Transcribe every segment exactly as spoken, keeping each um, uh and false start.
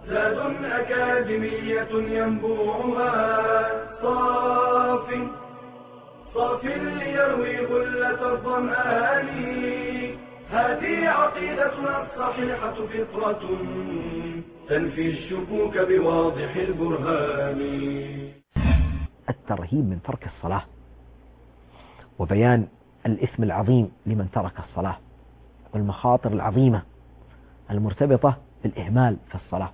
زاد أكاديمية ينبوعها صاف صاف ليروي غلة الظمآن. هذه عقيدتنا الصحيحة فطرة تنفي الشكوك بواضح البرهان. الترهيب من ترك الصلاة وبيان الإثم العظيم لمن ترك الصلاة والمخاطر العظيمة المرتبطة بالإهمال في الصلاة.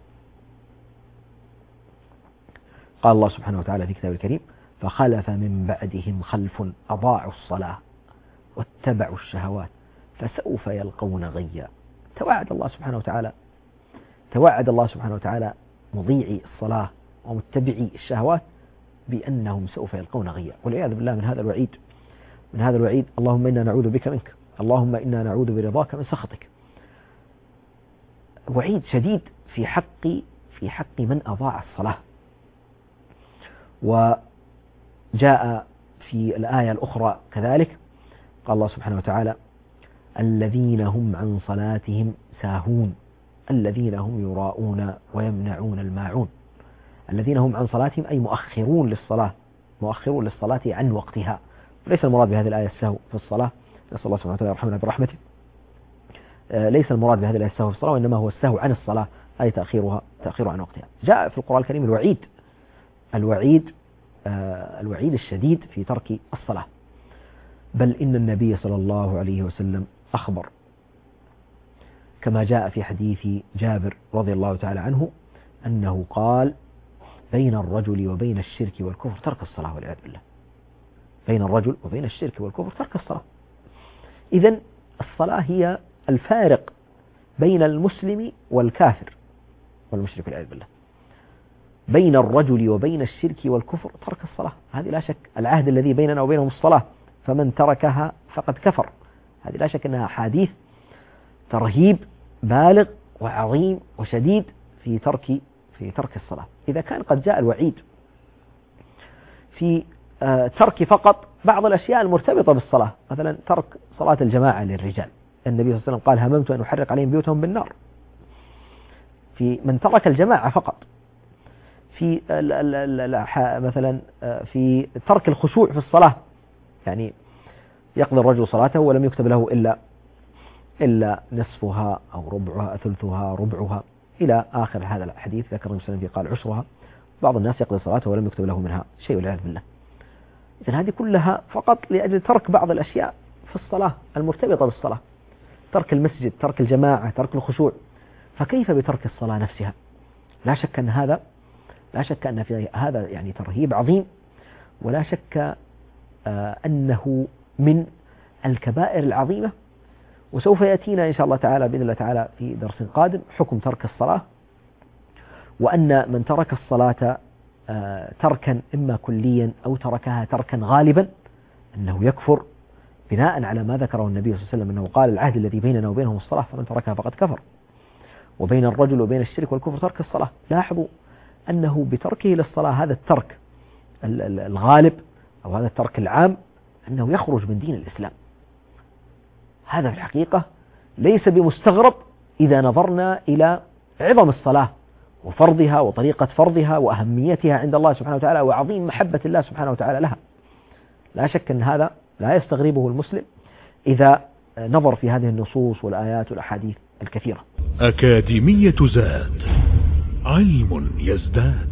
قال الله سبحانه وتعالى في كتابه الكريم: فخلف من بعدهم خلف أضاعوا الصلاة واتبعوا الشهوات فسوف يلقون غيا. توعد الله سبحانه وتعالى توعد الله سبحانه وتعالى مضيعي الصلاة ومتبعي الشهوات بأنهم سوف يلقون غيا، والعياذ بالله من هذا الوعيد من هذا الوعيد. اللهم إنا نعوذ بك منك، اللهم إنا نعوذ برضاك من سخطك. وعيد شديد في حق في حق من أضاع الصلاة. وجاء في الآية الأخرى كذلك قال الله سبحانه وتعالى: الذين هم عن صلاتهم ساهون الذين هم يراءون ويمنعون الماعون. الذين هم عن صلاتهم أي مؤخرون للصلاة مؤخرون للصلاة عن وقتها. ليس المراد بهذه الآية السهو في الصلاة، نسأل الله سبحانه وتعالى يرحمنا برحمته. ليس المراد بهذه الآية السهو في الصلاة، وإنما هو السهو عن الصلاة أي تأخيرها تأخيرها عن وقتها. جاء في القرآن الكريم الوعيد الوعيد الوعيد الشديد في ترك الصلاة. بل إن النبي صلى الله عليه وسلم أخبر كما جاء في حديث جابر رضي الله تعالى عنه أنه قال: بين الرجل وبين الشرك والكفر ترك الصلاة والعياذ بالله. بين الرجل وبين الشرك والكفر ترك الصلاة. إذن الصلاة هي الفارق بين المسلم والكافر والمشرك والعياذ بالله. بين الرجل وبين الشرك والكفر ترك الصلاة. هذه لا شك العهد الذي بيننا وبينهم الصلاة، فمن تركها فقد كفر. هذه لا شك أنها حديث ترهيب بالغ وعظيم وشديد في ترك في ترك الصلاة. إذا كان قد جاء الوعيد في ترك فقط بعض الأشياء المرتبطة بالصلاة، مثلا ترك صلاة الجماعة للرجال، النبي صلى الله عليه وسلم قال: هممت أن أحرق عليهم بيوتهم بالنار. في من ترك الجماعة فقط. في مثلا في ترك الخشوع في الصلاة، يعني يقضي الرجل صلاته ولم يكتب له إلا إلا نصفها أو ربعها ثلثها ربعها إلى آخر هذا الحديث. ذكر النبي صلى الله عليه وسلم قال عشرها. بعض الناس يقضي صلاته ولم يكتب له منها شيء والعياذ بالله. إذن هذه كلها فقط لأجل ترك بعض الأشياء في الصلاة المرتبطة بالصلاة، ترك المسجد، ترك الجماعة، ترك الخشوع. فكيف بترك الصلاة نفسها؟ لا شك أن هذا لا شك أن في هذا يعني ترهيب عظيم، ولا شك أنه من الكبائر العظيمة. وسوف يأتينا إن شاء الله تعالى بإذن الله تعالى في درس قادم حكم ترك الصلاة، وأن من ترك الصلاة تركا إما كليا أو تركها تركا غالبا أنه يكفر، بناء على ما ذكره النبي صلى الله عليه وسلم أنه قال: العهد الذي بيننا وبينهم الصلاة فمن تركها فقد كفر. وبين الرجل وبين الشرك والكفر ترك الصلاة. لاحظوا أنه بتركه للصلاة هذا الترك الغالب أو هذا الترك العام أنه يخرج من دين الإسلام. هذا في الحقيقة ليس بمستغرب إذا نظرنا إلى عظم الصلاة وفرضها وطريقة فرضها وأهميتها عند الله سبحانه وتعالى وعظيم محبة الله سبحانه وتعالى لها. لا شك أن هذا لا يستغربه المسلم إذا نظر في هذه النصوص والآيات والأحاديث الكثيرة. أكاديمية زاد، علم يزداد.